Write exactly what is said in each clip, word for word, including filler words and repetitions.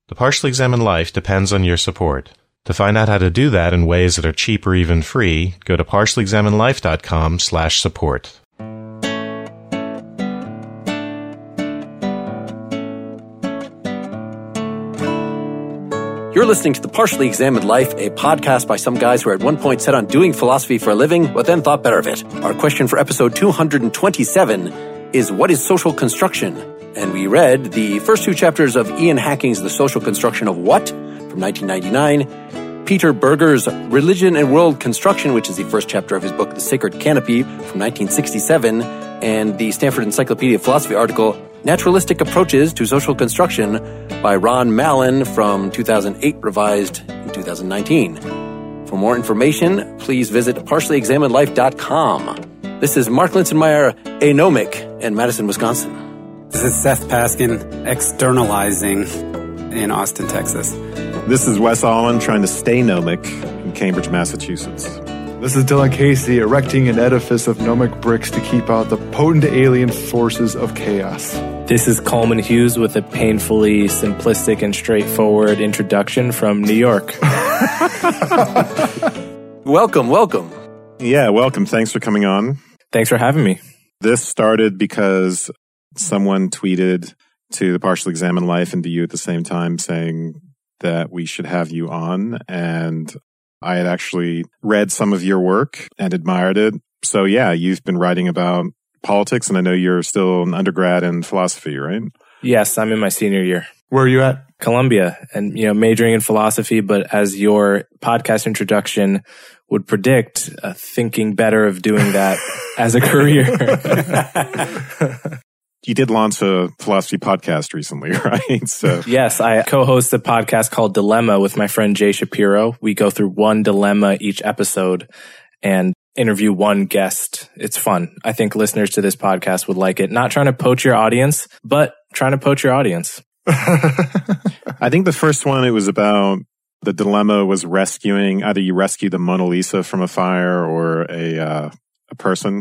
The Partially Examined Life depends on your support. To find out how to do that in ways that are cheap or even free, go to partially examined life dot com slash support. You're listening to The Partially Examined Life, a podcast by some guys who were at one point set on doing philosophy for a living, but then thought better of it. Our question for episode two hundred twenty-seven is, what is social construction? And we read the first two chapters of Ian Hacking's The Social Construction of What? From nineteen ninety-nine, Peter Berger's Religion and World Construction, which is the first chapter of his book The Sacred Canopy from nineteen sixty-seven, and the Stanford Encyclopedia of Philosophy article Naturalistic Approaches to Social Construction by Ron Mallon from two thousand eight, revised in two thousand nineteen. For more information, please visit partially examined life dot com. This is Mark Linsenmeyer, Anomic in Madison, Wisconsin. This is Seth Paskin, externalizing in Austin, Texas. This is Wes Allen, trying to stay gnomic in Cambridge, Massachusetts. This is Dylan Casey, erecting an edifice of gnomic bricks to keep out the potent alien forces of chaos. This is Coleman Hughes with a painfully simplistic and straightforward introduction from New York. Welcome, welcome. Yeah, welcome. Thanks for coming on. Thanks for having me. This started because someone tweeted to the Partially Examined Life and to you at the same time saying that we should have you on. And I had actually read some of your work and admired it. So yeah, you've been writing about politics, and I know you're still an undergrad in philosophy, right? Yes, I'm in my senior year. Where are you at? Columbia, and you know, majoring in philosophy, but as your podcast introduction would predict, uh, thinking better of doing that as a career. You did launch a philosophy podcast recently, right? So yes, I co-host a podcast called Dilemma with my friend Jay Shapiro. We go through one dilemma each episode and interview one guest. It's fun. I think listeners to this podcast would like it. Not trying to poach your audience, but trying to poach your audience. I think the first one, it was about the dilemma was rescuing, either you rescue the Mona Lisa from a fire or a uh, a person.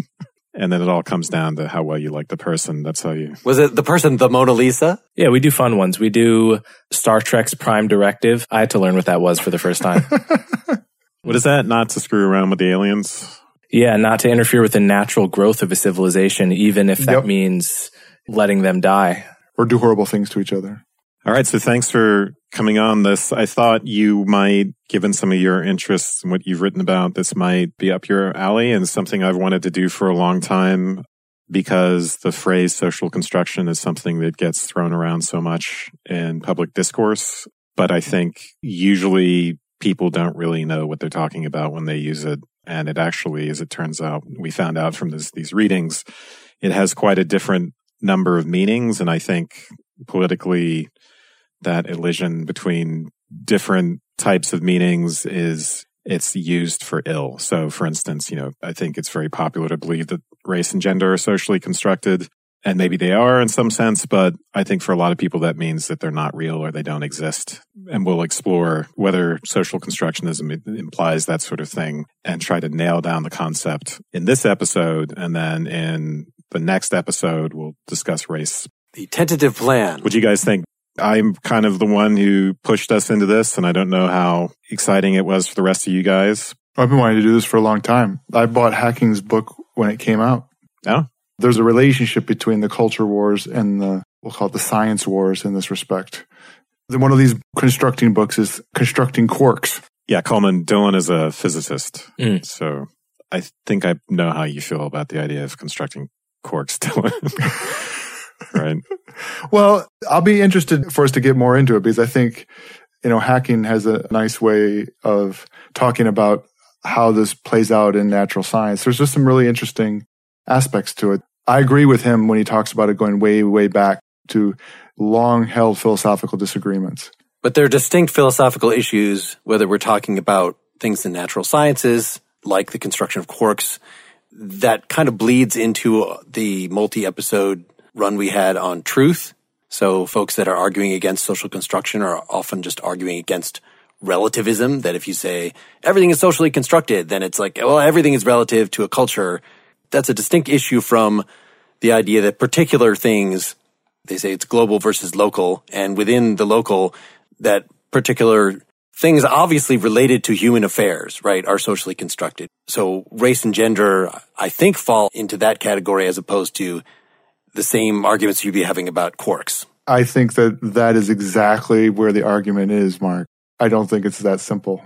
And then it all comes down to how well you like the person. That's how you... Was it the person, the Mona Lisa? Yeah, we do fun ones. We do Star Trek's Prime Directive. I had to learn what that was for the first time. What is that? Not to screw around with the aliens? Yeah, not to interfere with the natural growth of a civilization, even if that yep. means letting them die. Or do horrible things to each other. All right, so thanks for coming on this. I thought you might, given some of your interests and what you've written about, this might be up your alley and something I've wanted to do for a long time, because the phrase social construction is something that gets thrown around so much in public discourse. But I think usually people don't really know what they're talking about when they use it. And it actually, as it turns out, we found out from this, these readings, it has quite a different number of meanings. And I think politically, that elision between different types of meanings is, it's used for ill. So for instance, you know, I think it's very popular to believe that race and gender are socially constructed, and maybe they are in some sense, but I think for a lot of people that means that they're not real or they don't exist. And we'll explore whether social constructionism implies that sort of thing and try to nail down the concept in this episode. And then in the next episode, we'll discuss race. The tentative plan. What do you guys think? I'm kind of the one who pushed us into this, and I don't know how exciting it was for the rest of you guys. I've been wanting to do this for a long time. I bought Hacking's book when it came out. Oh? There's a relationship between the culture wars and the, we'll call it the science wars in this respect. One of these constructing books is Constructing Quarks. Yeah, Coleman, Dylan is a physicist. Mm. So I think I know how you feel about the idea of constructing quarks, Dylan. Right. Well, I'll be interested for us to get more into it, because I think, you know, Hacking has a nice way of talking about how this plays out in natural science. There's just some really interesting aspects to it. I agree with him when he talks about it going way, way back to long-held philosophical disagreements. But there are distinct philosophical issues, whether we're talking about things in natural sciences, like the construction of quarks, that kind of bleeds into the multi-episode run we had on truth. So folks that are arguing against social construction are often just arguing against relativism, that if you say everything is socially constructed, then it's like, well, everything is relative to a culture. That's a distinct issue from the idea that particular things They say it's global versus local, and within the local, that particular things obviously related to human affairs, right, are socially constructed. So race and gender, I think, fall into that category as opposed to the same arguments you'd be having about quarks. I think that that is exactly where the argument is, Mark. I don't think it's that simple.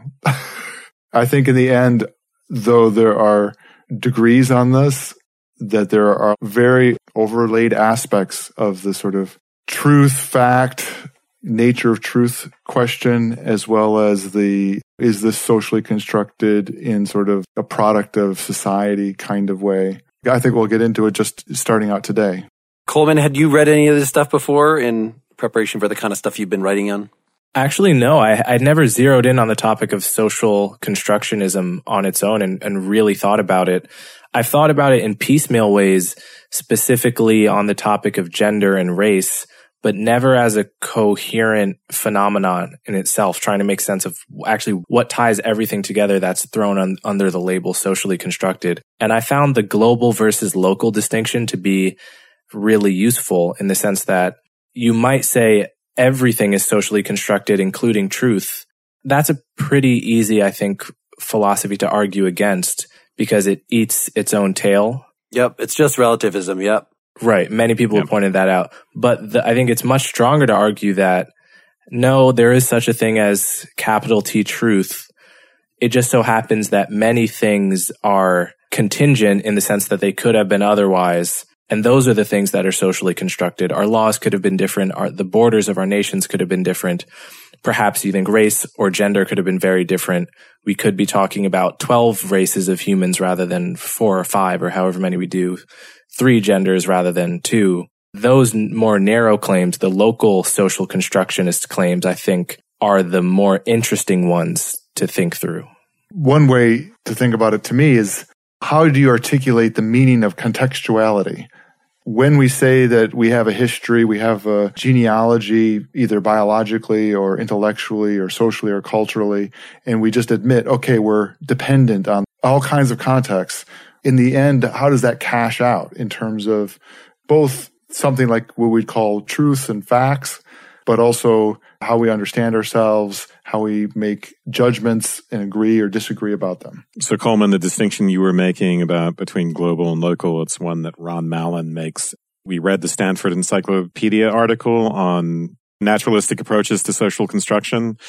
I think in the end, though there are degrees on this, that there are very overlaid aspects of the sort of truth, fact, nature of truth question, as well as the, is this socially constructed in sort of a product of society kind of way. I think we'll get into it just starting out today. Coleman, had you read any of this stuff before in preparation for the kind of stuff you've been writing on? Actually, no. I, I'd never zeroed in on the topic of social constructionism on its own and, and really thought about it. I've thought about it in piecemeal ways, specifically on the topic of gender and race, but never as a coherent phenomenon in itself, trying to make sense of actually what ties everything together that's thrown on, under the label socially constructed. And I found the global versus local distinction to be really useful in the sense that you might say everything is socially constructed, including truth. That's a pretty easy, I think, philosophy to argue against because it eats its own tail. Yep, it's just relativism, yep. Right, many people yep. have pointed that out. But the, I think it's much stronger to argue that, no, there is such a thing as capital T truth. It just so happens that many things are contingent in the sense that they could have been otherwise. And those are the things that are socially constructed. Our laws could have been different. Our, the borders of our nations could have been different. Perhaps you think race or gender could have been very different. We could be talking about twelve races of humans rather than four or five or however many we do, three genders rather than two. Those more narrow claims, the local social constructionist claims, I think, are the more interesting ones to think through. One way to think about it to me is, how do you articulate the meaning of contextuality? When we say that we have a history, we have a genealogy, either biologically or intellectually or socially or culturally, and we just admit, okay, we're dependent on all kinds of contexts. In the end, how does that cash out in terms of both something like what we'd call truth and facts, but also how we understand ourselves, how we make judgments and agree or disagree about them. So Coleman, the distinction you were making about between global and local, it's one that Ron Mallon makes. We read the Stanford Encyclopedia article on naturalistic approaches to social construction.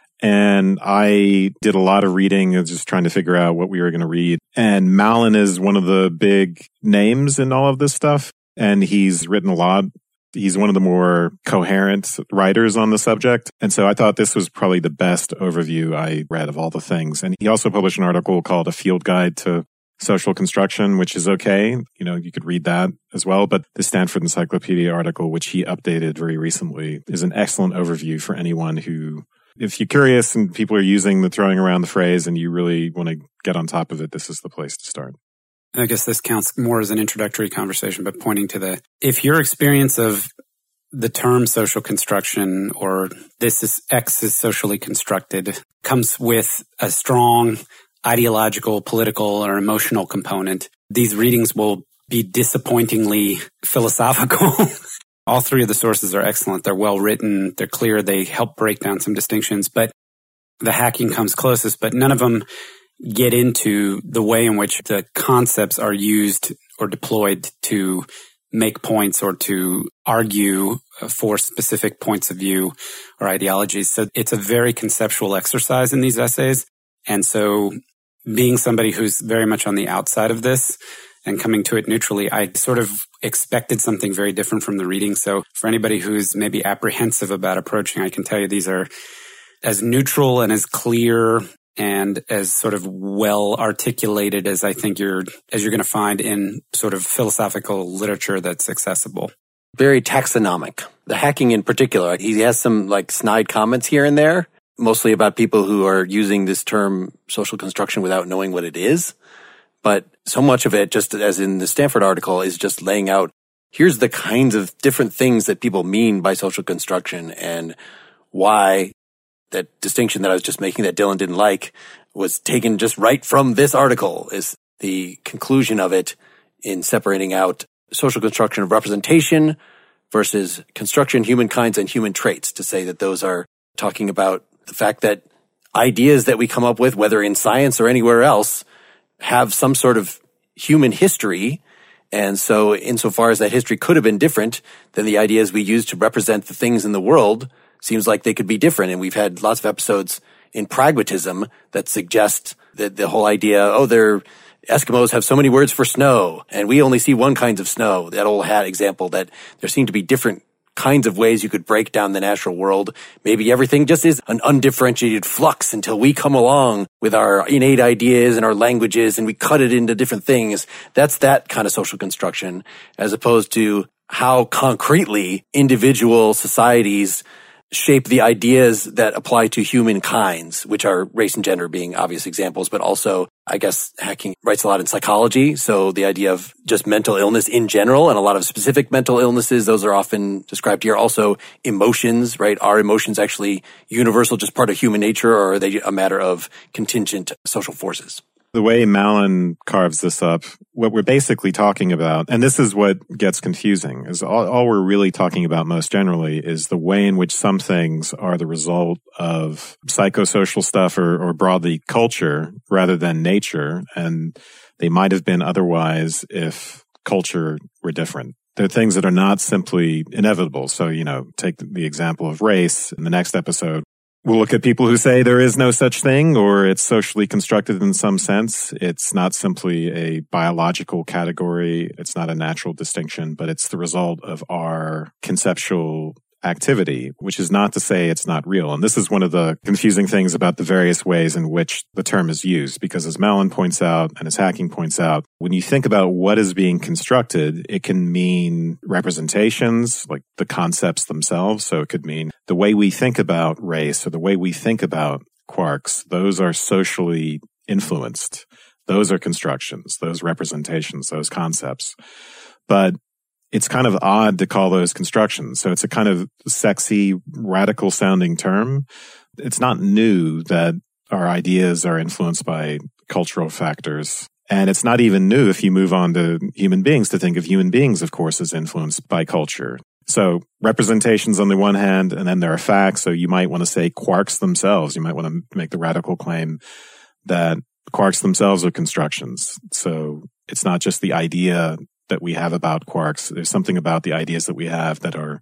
And I did a lot of reading, just trying to figure out what we were going to read. And Mallon is one of the big names in all of this stuff. And he's written a lot. He's one of the more coherent writers on the subject. And so I thought this was probably the best overview I read of all the things. And he also published an article called A Field Guide to Social Construction, which is okay. You know, you could read that as well. But the Stanford Encyclopedia article, which he updated very recently, is an excellent overview for anyone who, if you're curious and people are using the throwing around the phrase and you really want to get on top of it, this is the place to start. I guess this counts more as an introductory conversation, but pointing to the, if your experience of the term social construction or this is X is socially constructed comes with a strong ideological, political, or emotional component, these readings will be disappointingly philosophical. All three of the sources are excellent. They're well written. They're clear. They help break down some distinctions, but the hacking comes closest, but none of them get into the way in which the concepts are used or deployed to make points or to argue for specific points of view or ideologies. So it's a very conceptual exercise in these essays. And so being somebody who's very much on the outside of this and coming to it neutrally, I sort of expected something very different from the reading. So for anybody who's maybe apprehensive about approaching, I can tell you these are as neutral and as clear and as sort of well articulated as I think you're, as you're going to find in sort of philosophical literature that's accessible. Very taxonomic. The hacking in particular, he has some like snide comments here and there, mostly about people who are using this term social construction without knowing what it is. But so much of it, just as in the Stanford article, is just laying out, here's the kinds of different things that people mean by social construction and why that distinction that I was just making that Dylan didn't like was taken just right from this article, is the conclusion of it in separating out social construction of representation versus construction, humankinds, and human traits, to say that those are talking about the fact that ideas that we come up with, whether in science or anywhere else, have some sort of human history. And so insofar as that history could have been different than the ideas we use to represent the things in the world, seems like they could be different. And we've had lots of episodes in pragmatism that suggest that the whole idea, oh, they're Eskimos have so many words for snow, and we only see one kind of snow. That old hat example, that there seem to be different kinds of ways you could break down the natural world. Maybe everything just is an undifferentiated flux until we come along with our innate ideas and our languages and we cut it into different things. That's that kind of social construction, as opposed to how concretely individual societies shape the ideas that apply to humankinds, which are race and gender being obvious examples, but also, I guess, Hacking writes a lot in psychology. So the idea of just mental illness in general and a lot of specific mental illnesses, those are often described here. Also emotions, right? Are emotions actually universal, just part of human nature, or are they a matter of contingent social forces? The way Mallon carves this up, what we're basically talking about, and this is what gets confusing, is all, all we're really talking about most generally is the way in which some things are the result of psychosocial stuff or, or broadly culture rather than nature, and they might have been otherwise if culture were different. They're things that are not simply inevitable. So, you know, take the example of race in the next episode. We'll look at people who say there is no such thing, or it's socially constructed in some sense. It's not simply a biological category. It's not a natural distinction, but it's the result of our conceptual activity, which is not to say it's not real. And this is one of the confusing things about the various ways in which the term is used, because as Mallon points out and as Hacking points out, when you think about what is being constructed, it can mean representations, like the concepts themselves. So it could mean the way we think about race or the way we think about quarks. Those are socially influenced. Those are constructions, those representations, those concepts. But it's kind of odd to call those constructions. So it's a kind of sexy, radical sounding term. It's not new that our ideas are influenced by cultural factors. And it's not even new if you move on to human beings to think of human beings, of course, as influenced by culture. So representations on the one hand, and then there are facts. So you might want to say quarks themselves. You might want to make the radical claim that quarks themselves are constructions. So it's not just the idea that we have about quarks. There's something about the ideas that we have that are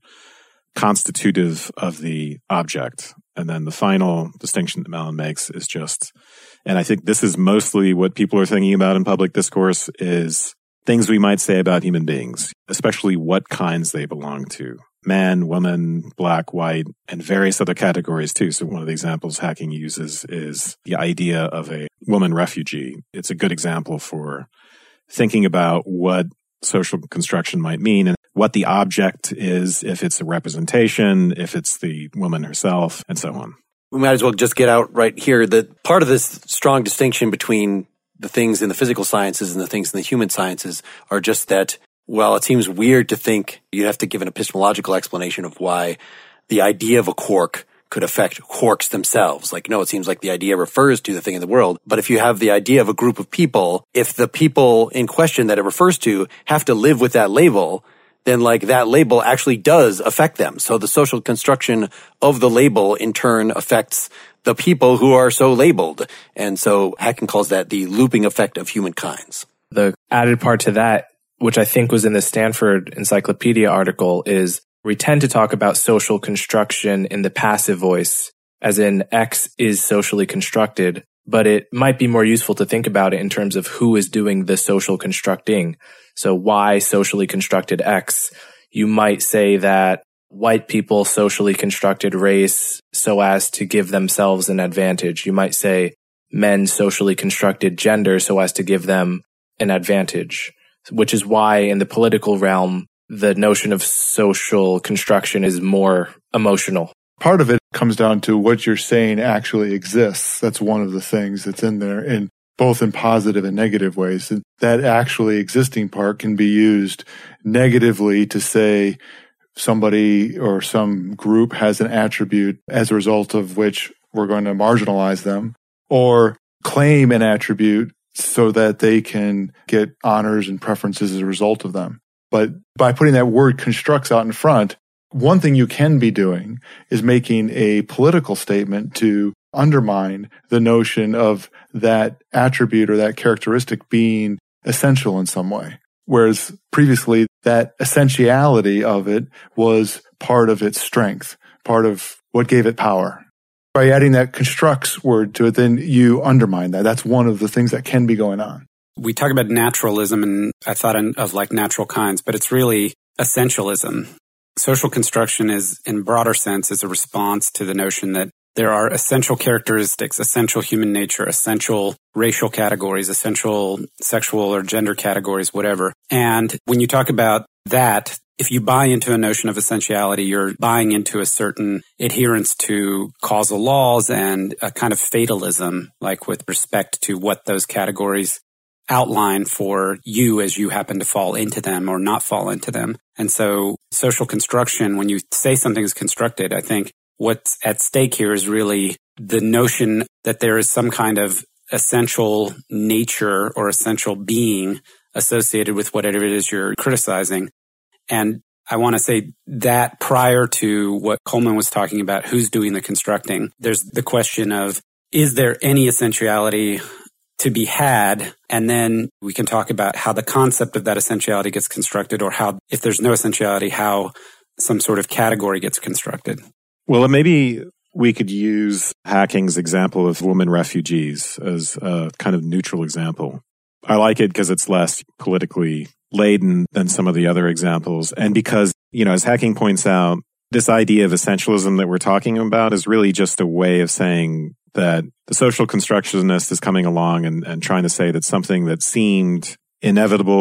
constitutive of the object. And then the final distinction that Mallon makes is just, and I think this is mostly what people are thinking about in public discourse, is things we might say about human beings, especially what kinds they belong to. Man, woman, black, white, and various other categories too. So one of the examples Hacking uses is the idea of a woman refugee. It's a good example for thinking about what social construction might mean and what the object is, if it's a representation, if it's the woman herself, and so on. We might as well just get out right here that part of this strong distinction between the things in the physical sciences and the things in the human sciences are just that, well, it seems weird to think you have to give an epistemological explanation of why the idea of a quark could affect quarks themselves. Like, no, it seems like the idea refers to the thing in the world. But if you have the idea of a group of people, if the people in question that it refers to have to live with that label, then like that label actually does affect them. So the social construction of the label in turn affects the people who are so labeled. And so Hacking calls that the looping effect of humankinds. The added part to that, which I think was in the Stanford Encyclopedia article, is we tend to talk about social construction in the passive voice, as in X is socially constructed, but it might be more useful to think about it in terms of who is doing the social constructing. So Y socially constructed X. You might say that white people socially constructed race so as to give themselves an advantage. You might say men socially constructed gender so as to give them an advantage, which is why in the political realm, the notion of social construction is more emotional. Part of it comes down to what you're saying actually exists. That's one of the things that's in there, in both in positive and negative ways. And that actually existing part can be used negatively to say somebody or some group has an attribute as a result of which we're going to marginalize them, or claim an attribute so that they can get honors and preferences as a result of them. But by putting that word constructs out in front, one thing you can be doing is making a political statement to undermine the notion of that attribute or that characteristic being essential in some way. Whereas previously, that essentiality of it was part of its strength, part of what gave it power. By adding that constructs word to it, then you undermine that. That's one of the things that can be going on. We talk about naturalism, and I thought of like natural kinds, but it's really essentialism. Social construction is, in broader sense, is a response to the notion that there are essential characteristics, essential human nature, essential racial categories, essential sexual or gender categories, whatever. And when you talk about that, if you buy into a notion of essentiality, you're buying into a certain adherence to causal laws and a kind of fatalism, like with respect to what those categories outline for you as you happen to fall into them or not fall into them. And so social construction, when you say something is constructed, I think what's at stake here is really the notion that there is some kind of essential nature or essential being associated with whatever it is you're criticizing. And I want to say that prior to what Coleman was talking about, who's doing the constructing, there's the question of, is there any essentiality to be had? And then we can talk about how the concept of that essentiality gets constructed, or how, if there's no essentiality, how some sort of category gets constructed. Well, maybe we could use Hacking's example of women refugees as a kind of neutral example. I like it because it's less politically laden than some of the other examples. And because, you know, as Hacking points out, this idea of essentialism that we're talking about is really just a way of saying that the social constructionist is coming along and, and trying to say that something that seemed inevitable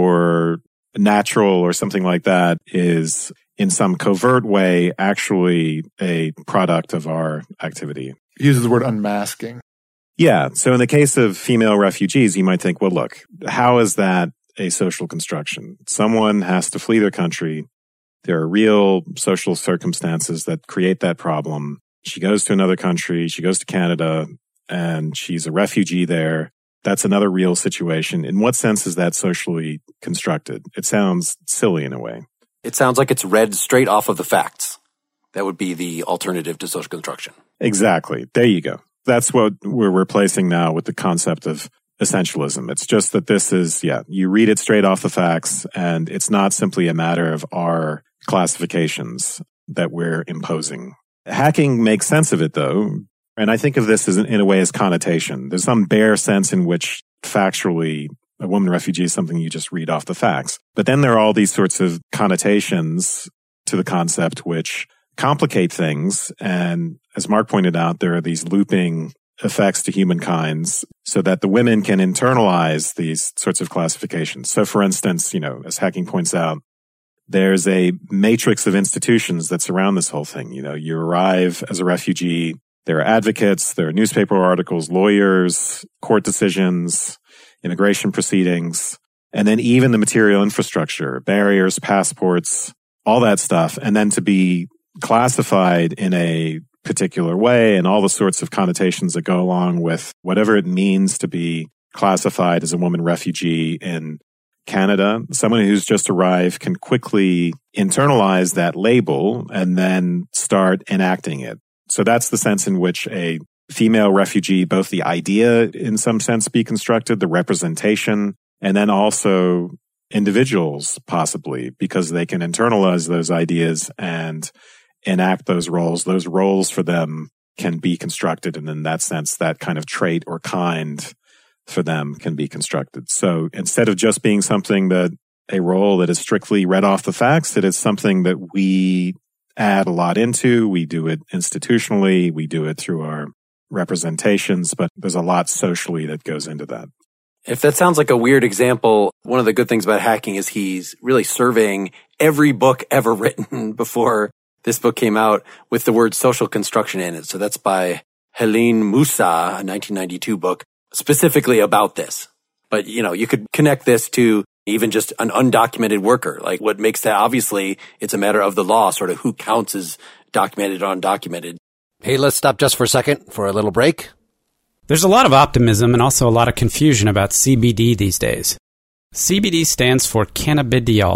or natural or something like that is in some covert way actually a product of our activity. He uses the word unmasking. Yeah. So in the case of female refugees, you might think, well, look, how is that a social construction? Someone has to flee their country. There are real social circumstances that create that problem. She goes to another country, she goes to Canada, and she's a refugee there. That's another real situation. In what sense is that socially constructed? It sounds silly in a way. It sounds like it's read straight off of the facts. That would be the alternative to social construction. Exactly. There you go. That's what we're replacing now with the concept of essentialism. It's just that this is, yeah, you read it straight off the facts, and it's not simply a matter of our classifications that we're imposing. Hacking makes sense of it, though, and I think of this as in a way as connotation. There's some bare sense in which factually a woman refugee is something you just read off the facts. But then there are all these sorts of connotations to the concept which complicate things. And as Mark pointed out, there are these looping effects to humankind so that the women can internalize these sorts of classifications. So for instance, you know, as Hacking points out, there's a matrix of institutions that surround this whole thing. You know, you arrive as a refugee, there are advocates, there are newspaper articles, lawyers, court decisions, immigration proceedings, and then even the material infrastructure, barriers, passports, all that stuff. And then to be classified in a particular way and all the sorts of connotations that go along with whatever it means to be classified as a woman refugee in Canada. Someone who's just arrived can quickly internalize that label and then start enacting it. So that's the sense in which a female refugee, both the idea in some sense be constructed, the representation, and then also individuals possibly, because they can internalize those ideas and enact those roles. Those roles for them can be constructed. And in that sense, that kind of trait or kind for them can be constructed. So instead of just being something that a role that is strictly read off the facts, it is something that we add a lot into. We do it institutionally. We do it through our representations, but there's a lot socially that goes into that. If that sounds like a weird example, one of the good things about Hacking is he's really surveying every book ever written before this book came out with the word social construction in it. So that's by Helene Moussa, a nineteen ninety-two book specifically about this. But, you know, you could connect this to even just an undocumented worker. Like what makes that, obviously, it's a matter of the law, sort of who counts as documented or undocumented. Hey, let's stop just for a second for a little break. There's a lot of optimism and also a lot of confusion about C B D these days. C B D stands for cannabidiol,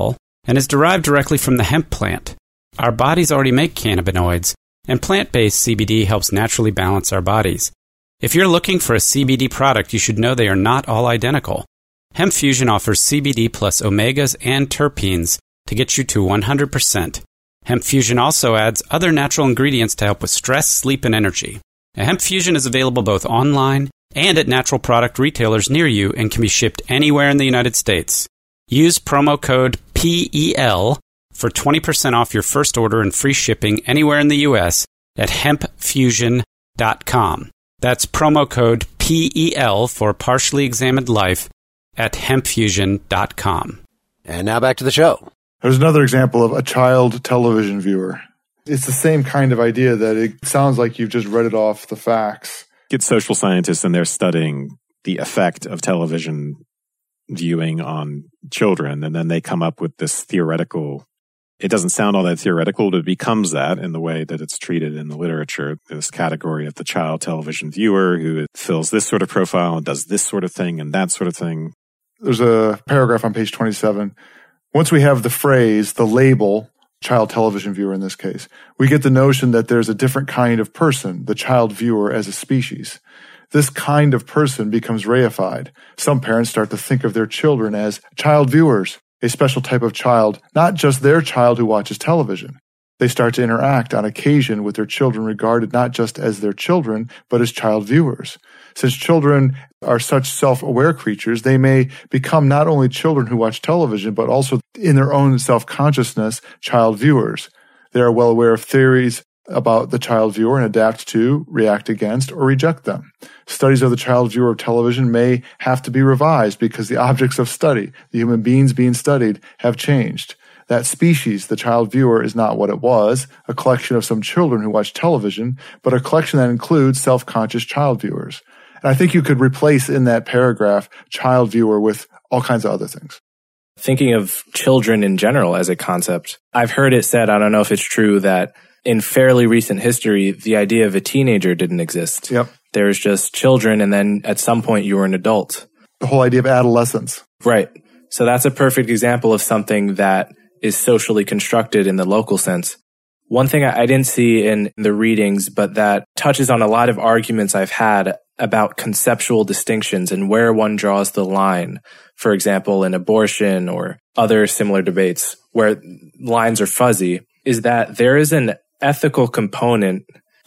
and is derived directly from the hemp plant. Our bodies already make cannabinoids, and plant-based C B D helps naturally balance our bodies. If you're looking for a C B D product, you should know they are not all identical. Hemp Fusion offers C B D plus omegas and terpenes to get you to one hundred percent. Hemp Fusion also adds other natural ingredients to help with stress, sleep, and energy. Now, Hemp Fusion is available both online and at natural product retailers near you and can be shipped anywhere in the United States. Use promo code P E L for twenty percent off your first order and free shipping anywhere in the U S at hemp fusion dot com. That's promo code P E L for Partially Examined Life at hemp fusion dot com. And now back to the show. There's another example of a child television viewer. It's the same kind of idea that it sounds like you've just read it off the facts. Get social scientists and they're studying the effect of television viewing on children. And then they come up with this theoretical, it doesn't sound all that theoretical, but it becomes that in the way that it's treated in the literature. This category of the child television viewer who fills this sort of profile and does this sort of thing and that sort of thing. There's a paragraph on page twenty-seven. Once we have the phrase, the label, child television viewer in this case, we get the notion that there's a different kind of person, the child viewer as a species. This kind of person becomes reified. Some parents start to think of their children as child viewers, a special type of child, not just their child who watches television. They start to interact on occasion with their children regarded not just as their children, but as child viewers. Since children are such self-aware creatures, they may become not only children who watch television, but also in their own self-consciousness, child viewers. They are well aware of theories about the child viewer and adapt to, react against, or reject them. Studies of the child viewer of television may have to be revised because the objects of study, the human beings being studied, have changed. That species, the child viewer, is not what it was, a collection of some children who watch television, but a collection that includes self-conscious child viewers. And I think you could replace in that paragraph child viewer with all kinds of other things. Thinking of children in general as a concept, I've heard it said, I don't know if it's true, that in fairly recent history, the idea of a teenager didn't exist. Yep. There was just children, and then at some point you were an adult. The whole idea of adolescence. Right. So that's a perfect example of something that is socially constructed in the local sense. One thing I didn't see in the readings, but that touches on a lot of arguments I've had about conceptual distinctions and where one draws the line. For example, in abortion or other similar debates where lines are fuzzy, is that there is an ethical component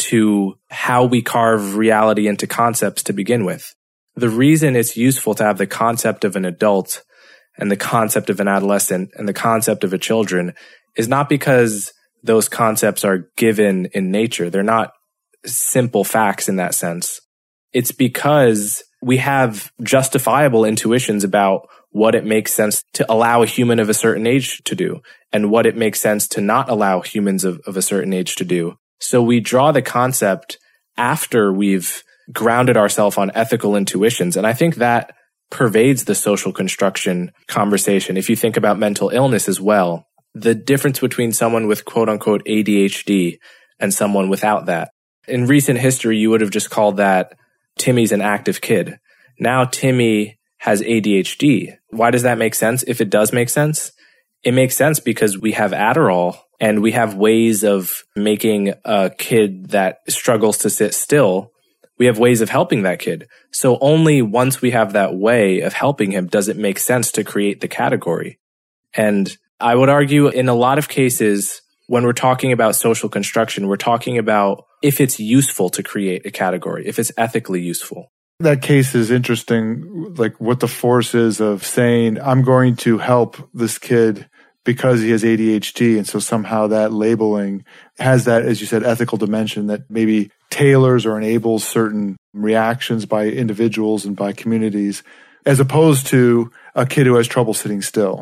to how we carve reality into concepts to begin with. The reason it's useful to have the concept of an adult and the concept of an adolescent and the concept of a children is not because those concepts are given in nature. They're not simple facts in that sense. It's because we have justifiable intuitions about what it makes sense to allow a human of a certain age to do and what it makes sense to not allow humans of, of a certain age to do. So we draw the concept after we've grounded ourselves on ethical intuitions. And I think that pervades the social construction conversation. If you think about mental illness as well, the difference between someone with quote unquote A D H D and someone without that. In recent history, you would have just called that Timmy's an active kid. Now Timmy has A D H D. Why does that make sense? If it does make sense, it makes sense because we have Adderall and we have ways of making a kid that struggles to sit still. We have ways of helping that kid. So only once we have that way of helping him does it make sense to create the category. And I would argue in a lot of cases, when we're talking about social construction, we're talking about if it's useful to create a category, if it's ethically useful. That case is interesting, like what the force is of saying, I'm going to help this kid because he has A D H D. And so somehow that labeling has that, as you said, ethical dimension that maybe tailors or enables certain reactions by individuals and by communities, as opposed to a kid who has trouble sitting still.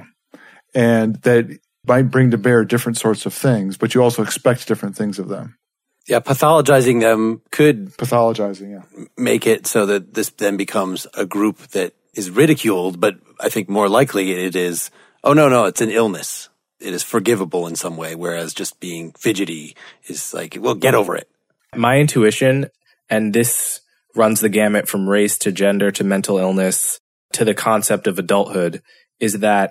And that might bring to bear different sorts of things, but you also expect different things of them. Yeah, pathologizing them could pathologizing, yeah. make it so that this then becomes a group that is ridiculed, but I think more likely it is, oh, no, no, it's an illness. It is forgivable in some way, whereas just being fidgety is like, well, get over it. My intuition, and this runs the gamut from race to gender to mental illness to the concept of adulthood, is that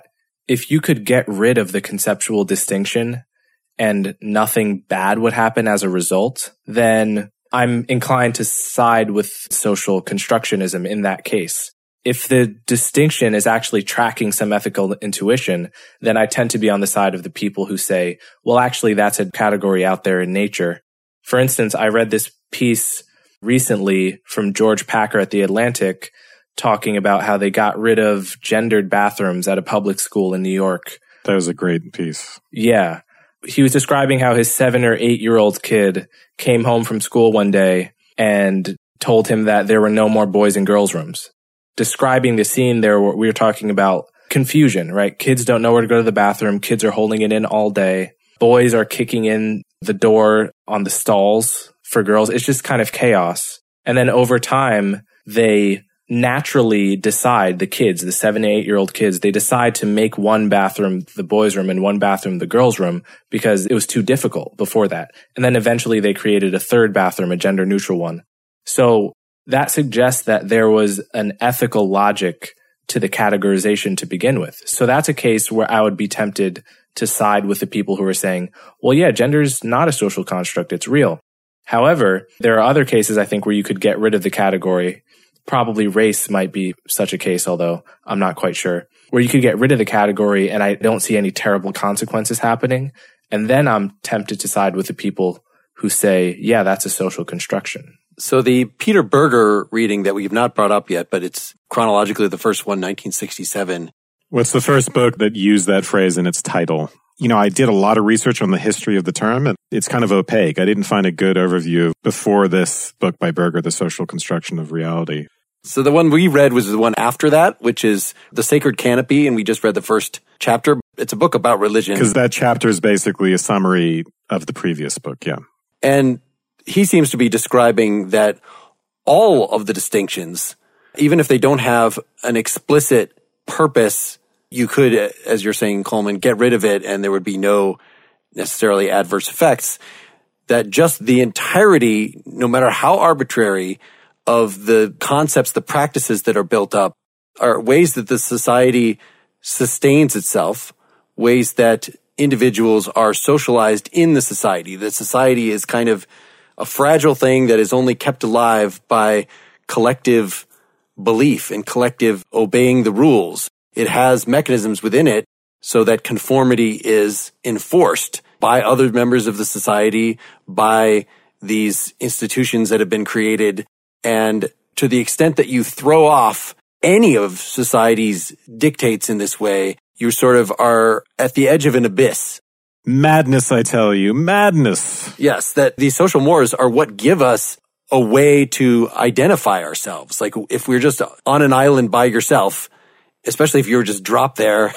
if you could get rid of the conceptual distinction and nothing bad would happen as a result, then I'm inclined to side with social constructionism in that case. If the distinction is actually tracking some ethical intuition, then I tend to be on the side of the people who say, well, actually, that's a category out there in nature. For instance, I read this piece recently from George Packer at The Atlantic talking about how they got rid of gendered bathrooms at a public school in New York. That was a great piece. Yeah. He was describing how his seven or eight year old kid came home from school one day and told him that there were no more boys and girls rooms. Describing the scene there, we were talking about confusion, right? Kids don't know where to go to the bathroom. Kids are holding it in all day. Boys are kicking in the door on the stalls for girls. It's just kind of chaos. And then over time, they naturally decide, the kids, the seven, eight year old kids, they decide to make one bathroom the boys' room and one bathroom the girls' room because it was too difficult before that. And then eventually they created a third bathroom, a gender neutral one. So that suggests that there was an ethical logic to the categorization to begin with. So that's a case where I would be tempted to side with the people who are saying, well, yeah, gender is not a social construct, it's real. However, there are other cases, I think, where you could get rid of the category. Probably race might be such a case, although I'm not quite sure, where you could get rid of the category and I don't see any terrible consequences happening. And then I'm tempted to side with the people who say, yeah, that's a social construction. So the Peter Berger reading that we've not brought up yet, but it's chronologically the first one, nineteen sixty-seven. What's the first book that used that phrase in its title? You know, I did a lot of research on the history of the term, and it's kind of opaque. I didn't find a good overview before this book by Berger, The Social Construction of Reality. So the one we read was the one after that, which is The Sacred Canopy, and we just read the first chapter. It's a book about religion. Because that chapter is basically a summary of the previous book, yeah. And he seems to be describing that all of the distinctions, even if they don't have an explicit purpose, you could, as you're saying, Coleman, get rid of it and there would be no necessarily adverse effects. That just the entirety, no matter how arbitrary, of the concepts, the practices that are built up are ways that the society sustains itself, ways that individuals are socialized in the society. The society is kind of a fragile thing that is only kept alive by collective belief and collective obeying the rules. It has mechanisms within it so that conformity is enforced by other members of the society, by these institutions that have been created. And to the extent that you throw off any of society's dictates in this way, you sort of are at the edge of an abyss. Madness, I tell you, madness. Yes, that these social mores are what give us a way to identify ourselves. Like if we're just on an island by yourself, especially if you were just dropped there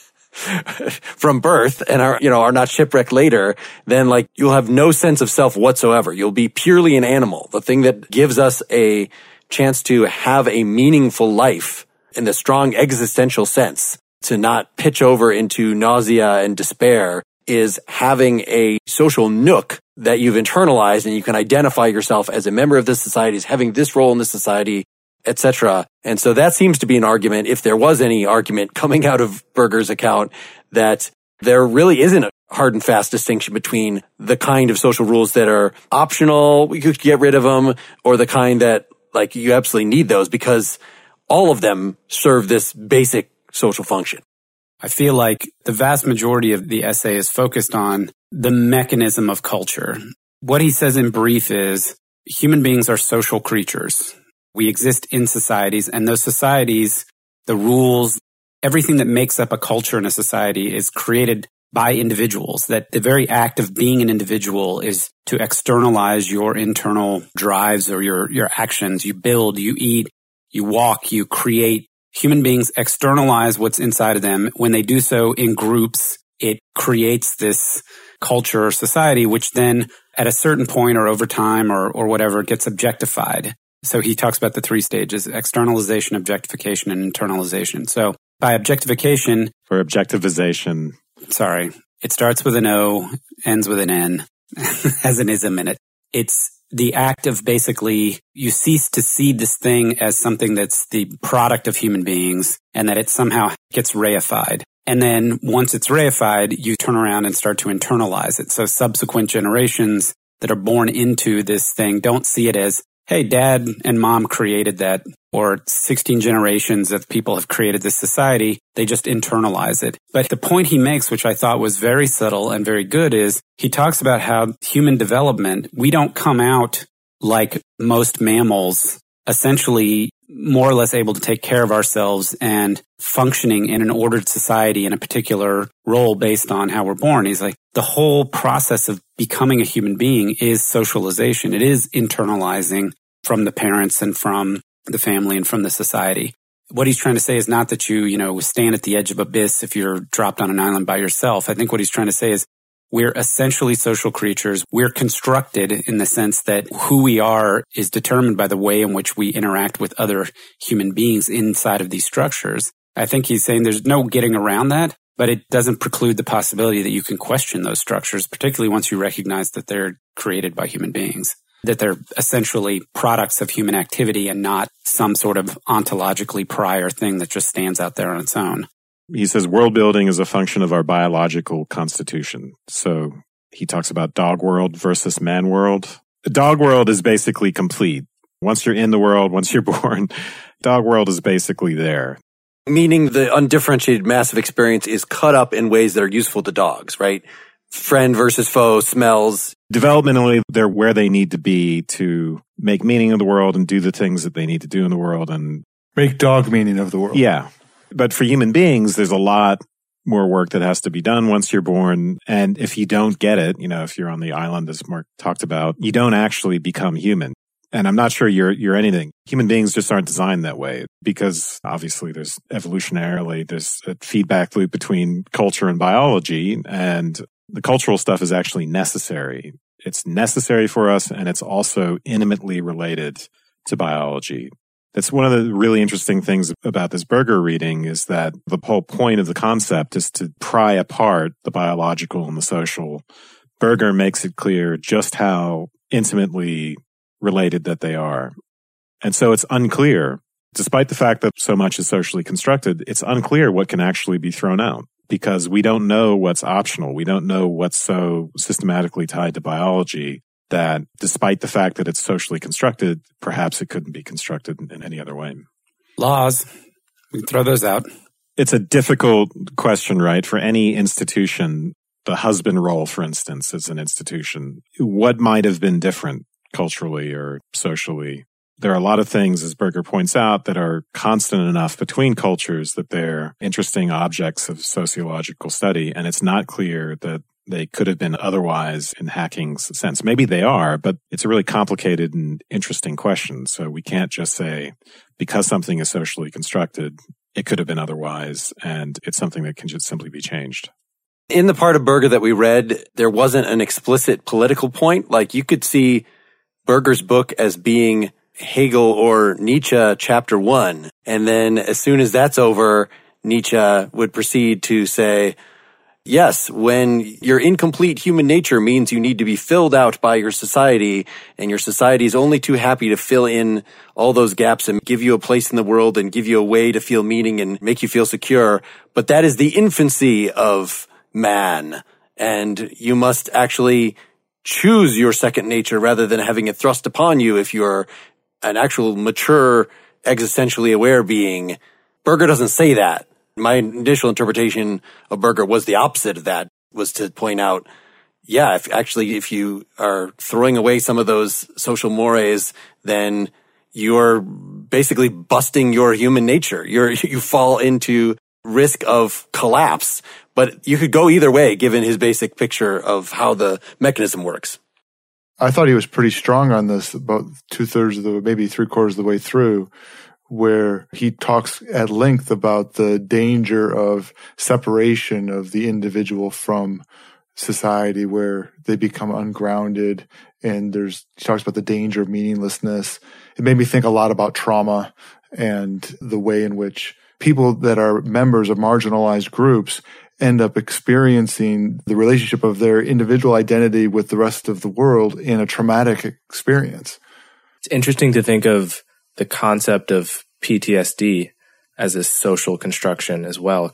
from birth and are, you know, are not shipwrecked later, then like you'll have no sense of self whatsoever. You'll be purely an animal. The thing that gives us a chance to have a meaningful life in the strong existential sense, to not pitch over into nausea and despair, is having a social nook that you've internalized and you can identify yourself as a member of this society, as having this role in this society, et cetera. And so that seems to be an argument, if there was any argument coming out of Berger's account, that there really isn't a hard and fast distinction between the kind of social rules that are optional, we could get rid of them, or the kind that like you absolutely need those because all of them serve this basic social function. I feel like the vast majority of the essay is focused on the mechanism of culture. What he says in brief is human beings are social creatures. We exist in societies, and those societies, the rules, everything that makes up a culture in a society is created by individuals. That the very act of being an individual is to externalize your internal drives or your, your actions. You build, you eat, you walk, you create. Human beings externalize what's inside of them. When they do so in groups, it creates this culture or society, which then at a certain point or over time or, or whatever gets objectified. So he talks about the three stages: externalization, objectification, and internalization. So by objectification... For objectivization. Sorry. It starts with an O, ends with an N, has an ism in it. It's the act of basically you cease to see this thing as something that's the product of human beings and that it somehow gets reified. And then once it's reified, you turn around and start to internalize it. So subsequent generations that are born into this thing don't see it as, hey, dad and mom created that, or sixteen generations of people have created this society. They just internalize it. But the point he makes, which I thought was very subtle and very good, is he talks about how human development, we don't come out like most mammals, essentially more or less able to take care of ourselves and functioning in an ordered society in a particular role based on how we're born. He's like, the whole process of becoming a human being is socialization. It is internalizing from the parents and from the family and from the society. What he's trying to say is not that you, you know, stand at the edge of abyss if you're dropped on an island by yourself. I think what he's trying to say is we're essentially social creatures. We're constructed in the sense that who we are is determined by the way in which we interact with other human beings inside of these structures. I think he's saying there's no getting around that, but it doesn't preclude the possibility that you can question those structures, particularly once you recognize that they're created by human beings, that they're essentially products of human activity and not some sort of ontologically prior thing that just stands out there on its own. He says world building is a function of our biological constitution. So he talks about dog world versus man world. The dog world is basically complete. Once you're in the world, once you're born, dog world is basically there. Meaning the undifferentiated massive experience is cut up in ways that are useful to dogs, right? Friend versus foe, smells. Developmentally, they're where they need to be to make meaning of the world and do the things that they need to do in the world and make dog meaning of the world. Yeah. But for human beings, there's a lot more work that has to be done once you're born. And if you don't get it, you know, if you're on the island, as Mark talked about, you don't actually become human. And I'm not sure you're you're anything. Human beings just aren't designed that way because obviously there's evolutionarily, there's a feedback loop between culture and biology. And the cultural stuff is actually necessary. It's necessary for us, and it's also intimately related to biology. That's one of the really interesting things about this Berger reading is that the whole point of the concept is to pry apart the biological and the social. Berger makes it clear just how intimately related that they are. And so it's unclear, despite the fact that so much is socially constructed, it's unclear what can actually be thrown out because we don't know what's optional. We don't know what's so systematically tied to biology that despite the fact that it's socially constructed, perhaps it couldn't be constructed in any other way. Laws. We can throw those out. It's a difficult question, right? For any institution, the husband role, for instance, as an institution, what might have been different culturally or socially? There are a lot of things, as Berger points out, that are constant enough between cultures that they're interesting objects of sociological study. And it's not clear that they could have been otherwise in Hacking's sense. Maybe they are, but it's a really complicated and interesting question. So we can't just say because something is socially constructed, it could have been otherwise, and it's something that can just simply be changed. In the part of Berger that we read, there wasn't an explicit political point. Like you could see Berger's book as being Hegel or Nietzsche chapter one. And then as soon as that's over, Nietzsche would proceed to say, yes, when your incomplete human nature means you need to be filled out by your society, and your society is only too happy to fill in all those gaps and give you a place in the world and give you a way to feel meaning and make you feel secure. But that is the infancy of man, and you must actually choose your second nature rather than having it thrust upon you if you're an actual mature, existentially aware being. Berger doesn't say that. My initial interpretation of Berger was the opposite of that, was to point out, yeah, if actually if you are throwing away some of those social mores, then you're basically busting your human nature. You're, you fall into risk of collapse. But you could go either way, given his basic picture of how the mechanism works. I thought he was pretty strong on this, about two-thirds of the, maybe three-quarters of the way through, where he talks at length about the danger of separation of the individual from society, where they become ungrounded, and there's, he talks about the danger of meaninglessness. It made me think a lot about trauma and the way in which people that are members of marginalized groups end up experiencing the relationship of their individual identity with the rest of the world in a traumatic experience. It's interesting to think of the concept of P T S D as a social construction as well.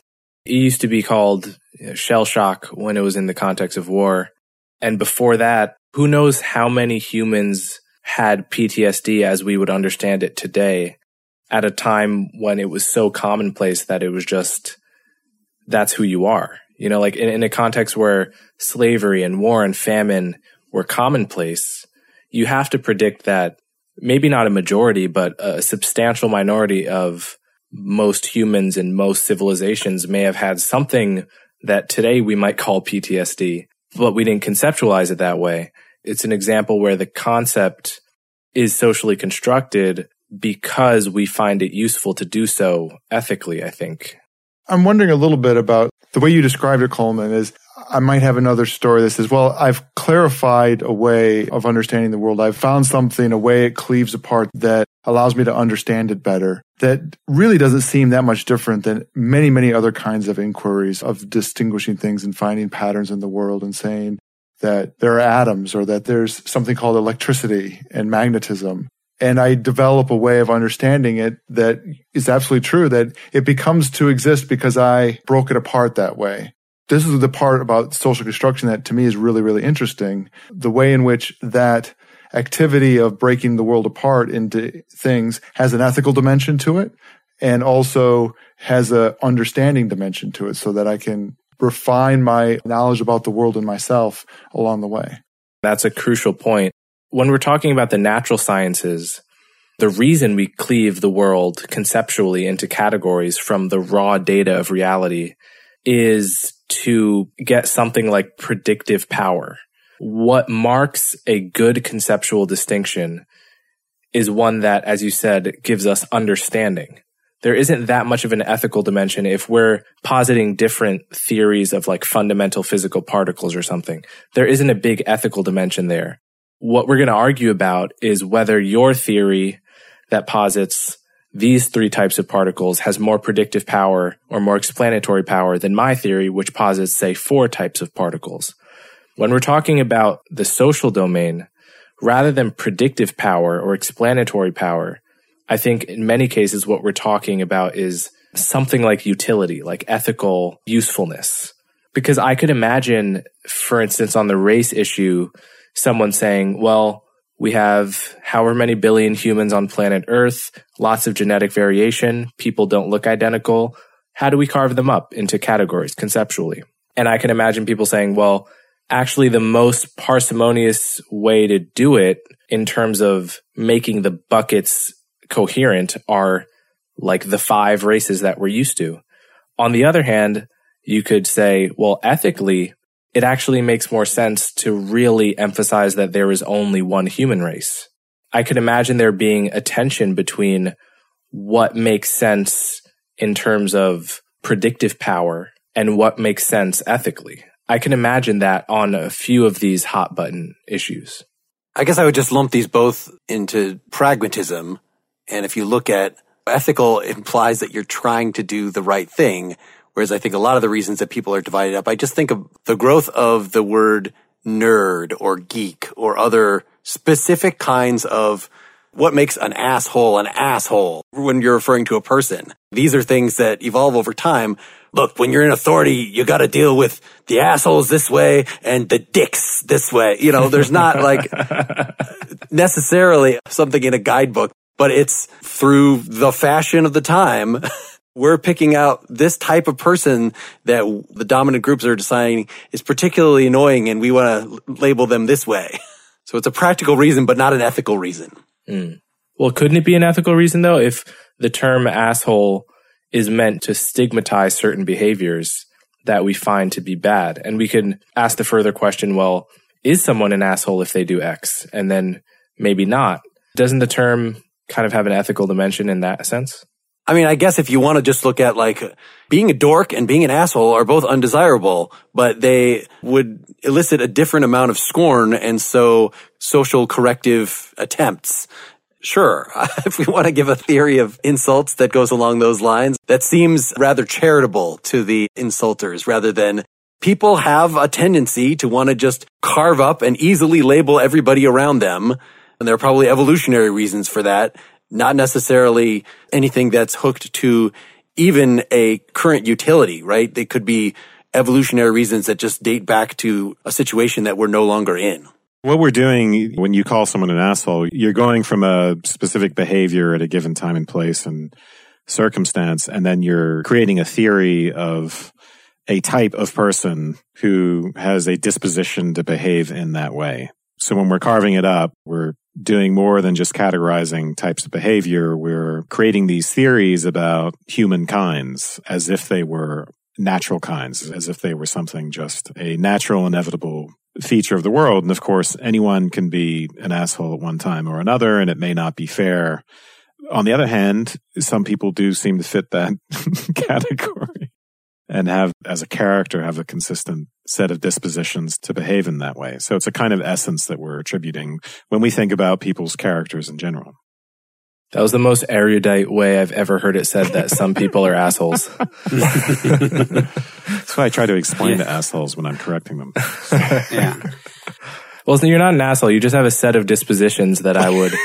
It used to be called you know, shell shock when it was in the context of war. And before that, who knows how many humans had P T S D as we would understand it today at a time when it was so commonplace that it was just, that's who you are. You know, like in, in a context where slavery and war and famine were commonplace, you have to predict that maybe not a majority, but a substantial minority of most humans in most civilizations may have had something that today we might call P T S D, but we didn't conceptualize it that way. It's an example where the concept is socially constructed because we find it useful to do so ethically, I think. I'm wondering a little bit about the way you described it, Coleman, is I might have another story that says, well, I've clarified a way of understanding the world. I've found something, a way it cleaves apart that allows me to understand it better. That really doesn't seem that much different than many, many other kinds of inquiries of distinguishing things and finding patterns in the world and saying that there are atoms or that there's something called electricity and magnetism. And I develop a way of understanding it that is absolutely true, that it becomes to exist because I broke it apart that way. This is the part about social construction that to me is really, really interesting. The way in which that activity of breaking the world apart into things has an ethical dimension to it and also has a understanding dimension to it so that I can refine my knowledge about the world and myself along the way. That's a crucial point. When we're talking about the natural sciences, the reason we cleave the world conceptually into categories from the raw data of reality is to get something like predictive power. What marks a good conceptual distinction is one that, as you said, gives us understanding. There isn't that much of an ethical dimension if we're positing different theories of like fundamental physical particles or something. There isn't a big ethical dimension there. What we're going to argue about is whether your theory that posits these three types of particles has more predictive power or more explanatory power than my theory, which posits, say, four types of particles. When we're talking about the social domain, rather than predictive power or explanatory power, I think in many cases what we're talking about is something like utility, like ethical usefulness. Because I could imagine, for instance, on the race issue, someone saying, well, we have however many billion humans on planet Earth, lots of genetic variation, people don't look identical. How do we carve them up into categories conceptually? And I can imagine people saying, well, actually the most parsimonious way to do it in terms of making the buckets coherent are like the five races that we're used to. On the other hand, you could say, well, ethically, it actually makes more sense to really emphasize that there is only one human race. I could imagine there being a tension between what makes sense in terms of predictive power and what makes sense ethically. I can imagine that on a few of these hot button issues. I guess I would just lump these both into pragmatism. And if you look at ethical, it implies that you're trying to do the right thing. Whereas I think a lot of the reasons that people are divided up, I just think of the growth of the word nerd or geek or other specific kinds of what makes an asshole an asshole when you're referring to a person. These are things that evolve over time. Look, when you're in authority, you got to deal with the assholes this way and the dicks this way. You know, there's not like necessarily something in a guidebook, but it's through the fashion of the time. We're picking out this type of person that the dominant groups are deciding is particularly annoying, and we want to label them this way. So it's a practical reason, but not an ethical reason. Mm. Well, couldn't it be an ethical reason, though, if the term asshole is meant to stigmatize certain behaviors that we find to be bad? And we can ask the further question, well, is someone an asshole if they do X? And then maybe not. Doesn't the term kind of have an ethical dimension in that sense? I mean, I guess if you want to just look at like being a dork and being an asshole are both undesirable, but they would elicit a different amount of scorn. And so social corrective attempts. Sure. If we want to give a theory of insults that goes along those lines, that seems rather charitable to the insulters rather than people have a tendency to want to just carve up and easily label everybody around them. And there are probably evolutionary reasons for that. Not necessarily anything that's hooked to even a current utility, right? They could be evolutionary reasons that just date back to a situation that we're no longer in. What we're doing when you call someone an asshole, you're going from a specific behavior at a given time and place and circumstance, and then you're creating a theory of a type of person who has a disposition to behave in that way. So when we're carving it up, we're doing more than just categorizing types of behavior. We're creating these theories about human kinds as if they were natural kinds, as if they were something just a natural, inevitable feature of the world. And of course, anyone can be an asshole at one time or another, and it may not be fair. On the other hand, some people do seem to fit that category and have, as a character, have a consistent set of dispositions to behave in that way. So it's a kind of essence that we're attributing when we think about people's characters in general. That was the most erudite way I've ever heard it said that some people are assholes. That's why I try to explain yeah. to assholes when I'm correcting them. Yeah. Well, so you're not an asshole. You just have a set of dispositions that I would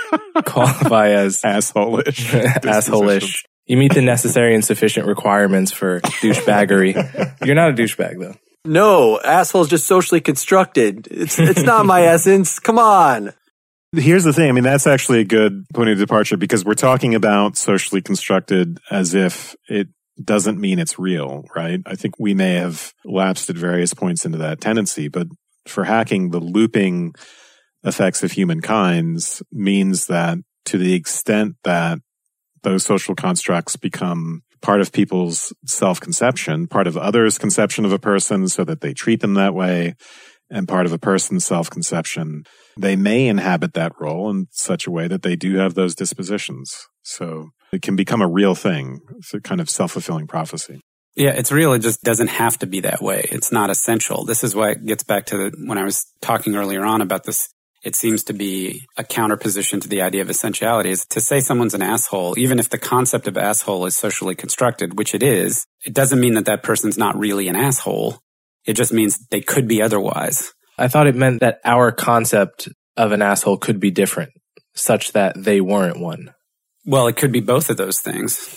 qualify as asshole-ish. asshole-ish. You meet the necessary and sufficient requirements for douchebaggery. You're not a douchebag, though. No, asshole's just socially constructed. It's it's not my essence. Come on. Here's the thing. I mean, that's actually a good point of departure because we're talking about socially constructed as if it doesn't mean it's real, right? I think we may have lapsed at various points into that tendency, but for hacking, the looping effects of humankind means that to the extent that those social constructs become part of people's self-conception, part of others' conception of a person so that they treat them that way, and part of a person's self-conception, they may inhabit that role in such a way that they do have those dispositions. So it can become a real thing. It's a kind of self-fulfilling prophecy. Yeah, it's real. It just doesn't have to be that way. It's not essential. This is why it gets back to the, when I was talking earlier on about this. It seems to be a counterposition to the idea of essentiality. Is to say someone's an asshole, even if the concept of asshole is socially constructed, which it is, it doesn't mean that that person's not really an asshole. It just means they could be otherwise. I thought it meant that our concept of an asshole could be different, such that they weren't one. Well, it could be both of those things.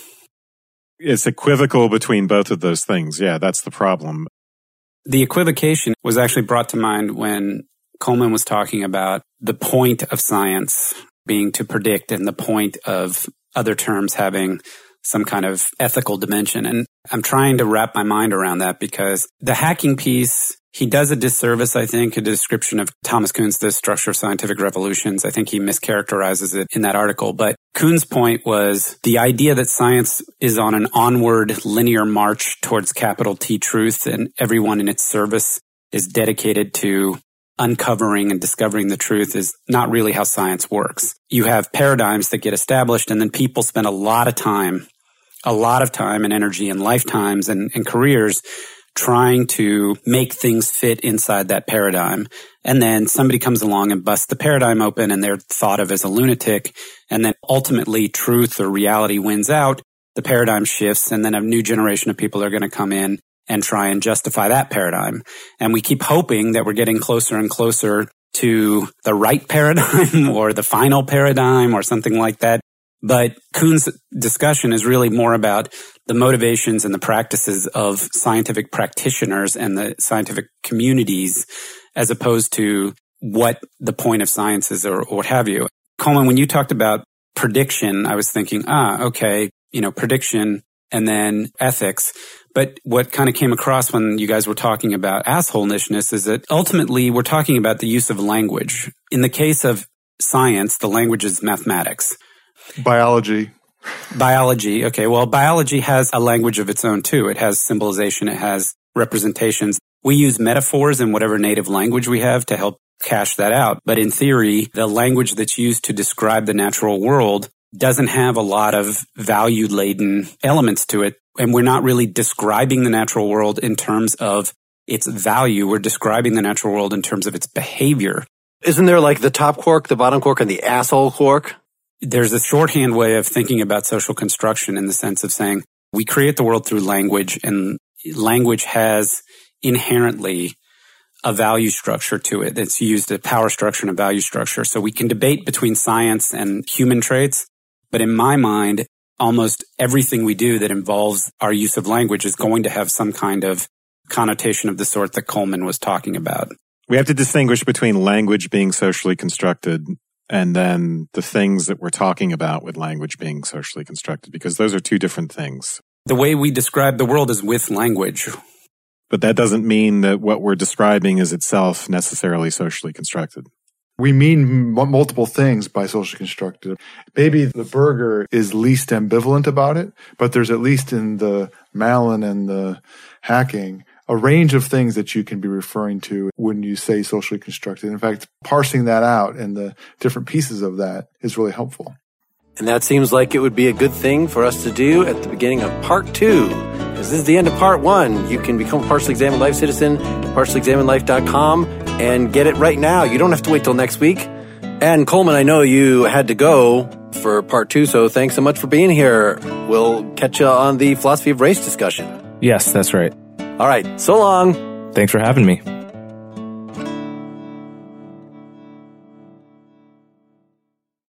It's equivocal between both of those things. Yeah, that's the problem. The equivocation was actually brought to mind when Coleman was talking about the point of science being to predict and the point of other terms having some kind of ethical dimension. And I'm trying to wrap my mind around that because the hacking piece, he does a disservice, I think, a description of Thomas Kuhn's The Structure of Scientific Revolutions. I think he mischaracterizes it in that article. But Kuhn's point was the idea that science is on an onward linear march towards capital T truth and everyone in its service is dedicated to uncovering and discovering the truth is not really how science works. You have paradigms that get established and then people spend a lot of time, a lot of time and energy and lifetimes and, and careers trying to make things fit inside that paradigm. And then somebody comes along and busts the paradigm open and they're thought of as a lunatic. And then ultimately truth or reality wins out. The paradigm shifts and then a new generation of people are going to come in and try and justify that paradigm. And we keep hoping that we're getting closer and closer to the right paradigm or the final paradigm or something like that. But Kuhn's discussion is really more about the motivations and the practices of scientific practitioners and the scientific communities as opposed to what the point of science is or, or what have you. Coleman, when you talked about prediction, I was thinking, ah, okay, you know, prediction and then ethics. But what kind of came across when you guys were talking about assholishness is that ultimately we're talking about the use of language. In the case of science, the language is mathematics. Biology. Biology. Okay. Well, biology has a language of its own too. It has symbolization. It has representations. We use metaphors in whatever native language we have to help cash that out. But in theory, the language that's used to describe the natural world doesn't have a lot of value-laden elements to it. And we're not really describing the natural world in terms of its value. We're describing the natural world in terms of its behavior. Isn't there like the top quark, the bottom quark, and the asshole quark? There's a shorthand way of thinking about social construction in the sense of saying we create the world through language, and language has inherently a value structure to it. It's used a power structure and a value structure. So we can debate between science and human traits. But in my mind, almost everything we do that involves our use of language is going to have some kind of connotation of the sort that Coleman was talking about. We have to distinguish between language being socially constructed and then the things that we're talking about with language being socially constructed, because those are two different things. The way we describe the world is with language. But that doesn't mean that what we're describing is itself necessarily socially constructed. We mean m- multiple things by socially constructed. Maybe the Burger is least ambivalent about it, but there's at least in the Malin and the Hacking a range of things that you can be referring to when you say socially constructed. In fact, parsing that out and the different pieces of that is really helpful. And that seems like it would be a good thing for us to do at the beginning of part two. Because this is the end of part one. You can become a Partially Examined Life citizen at partially examined life dot com and get it right now. You don't have to wait till next week. And Coleman, I know you had to go for part two, so thanks so much for being here. We'll catch you on the philosophy of race discussion. Yes, that's right. All right. So long. Thanks for having me.